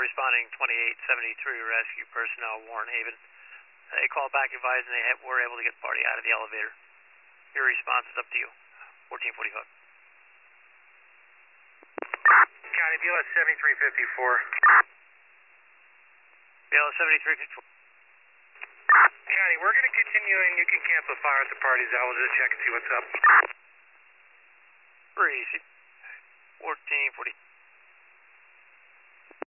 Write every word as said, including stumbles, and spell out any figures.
responding twenty-eight seventy-three rescue personnel, Warren Haven. They called back advising they had, were able to get the party out of the elevator. Your response is up to you. fourteen forty-five. County, B L S seventy-three fifty-four. B L S seventy-three fifty-four. County, we're going to continue and you can camp the fire at the party's out. We'll just check and see what's up. Three, fourteen forty.